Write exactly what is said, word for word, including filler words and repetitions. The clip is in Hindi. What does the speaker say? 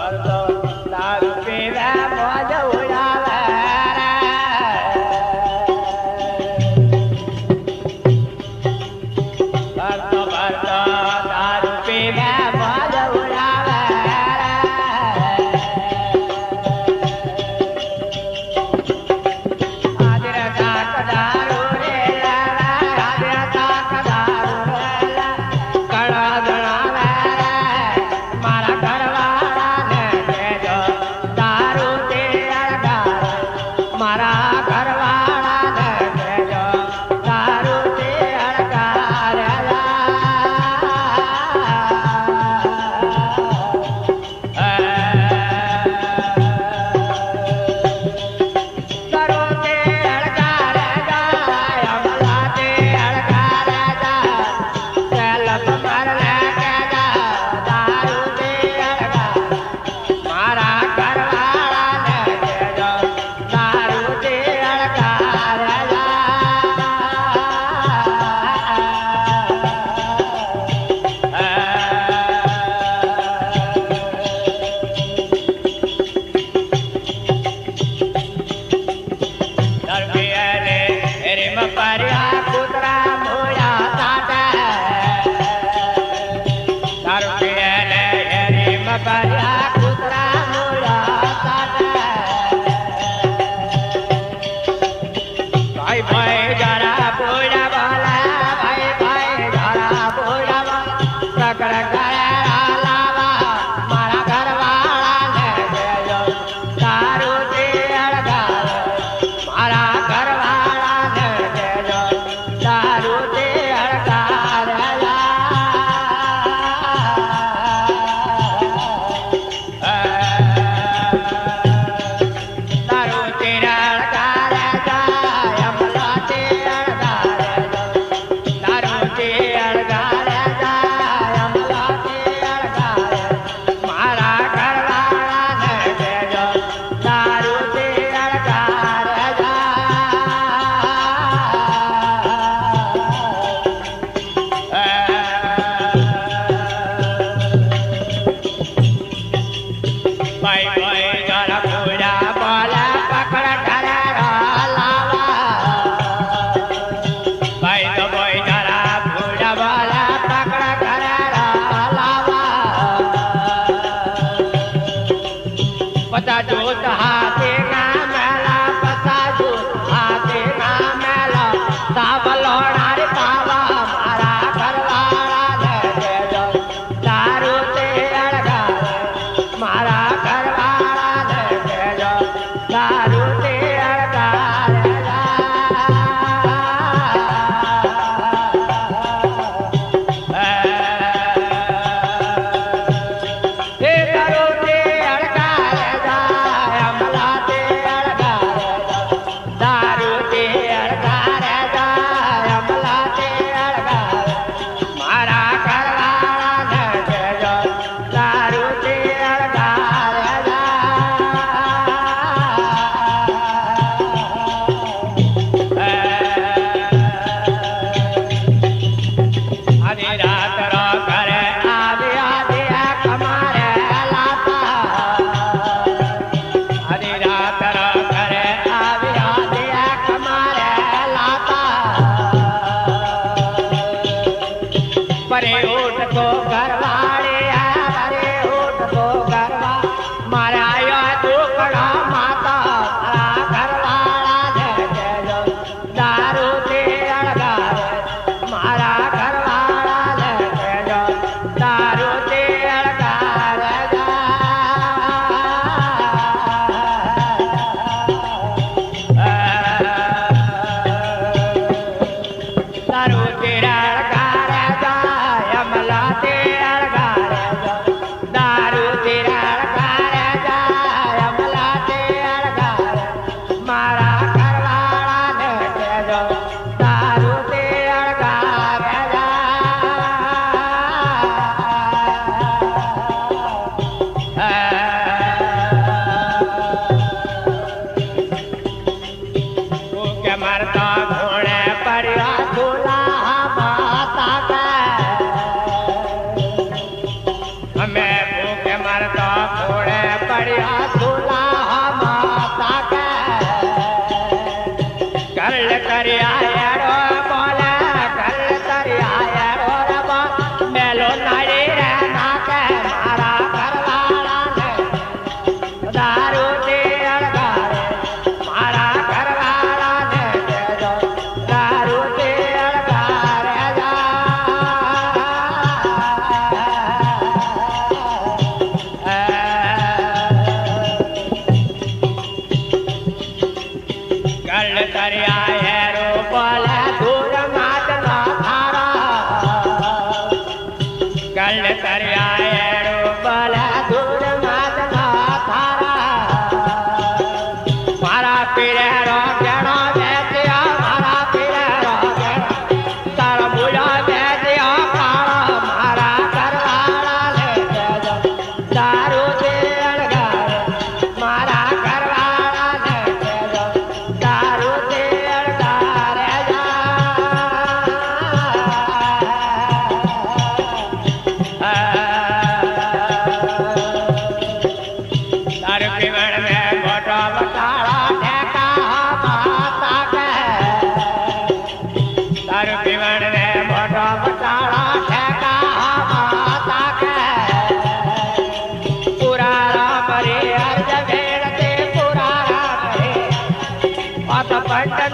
भरतो दारू पीवे मौज उड़ावे भरतो भरतो दारू पीवे मौज उड़ावे आदरा ताक दारू रे आदरा ताक दारू रे कड़ा जनावे मारा घरवाला ने देजो दारू ते अड़गार मारा घरवाला ने देजो दारू ते अड़गार दारू ते अड़गार जाय अमला ते अड़गार जाय चल मर ले के जा दारू ते अड़गार मारा घरवाला ने देजो दारू ते अड़गार परिया कुतरा मोया साटे दारू पियले हेरिम परिया कुतरा मोया साटे भाई भाई जरा पूजा बोला भाई भाई जरा पूजा बोला सकड़ करे लावा मारा घरवाला ने देजो दारू ते अड़गार मारा घरवाला ने देजो दारू ते अड़गार दारू ते अड़गार जाय अमला ते अड़गार दारू ते अड़गार जाय अमला ते अड़गार मारा घरवाला ने देजो दारू ते अड़गार भाई भाई जरा पूजा बोला पकड़ करे लावा भाई तो भाई जरा पूजा बोला पकड़ करे लावा पता जोत हाथे ना मेला पता जोत हाथे ना मेला सावलोड़ा रे पावा मारा घरवाला ने देजो दारू ते अड़गार मारा घरवाला ने देजो दारू ते अड़गार हे दारू ते अड़गार जाय करिया एड़ो बला दूर मात ना थारा मारा पीरे रो गणो बेतिया मारा पीरे रो गणो तारा मुला बेतिया काला मारा करवाला ले जा दारू दे अड़गार मारा करवाला ले जा दारू दे अड़गार जा तार पीवण में मोटो बटाड़ा ठेका माता के तार पीवण में मोटो बटाड़ा ठेका माता के पूरा राम रे अर्ज भेड़ ते पूरा राम रे पत पट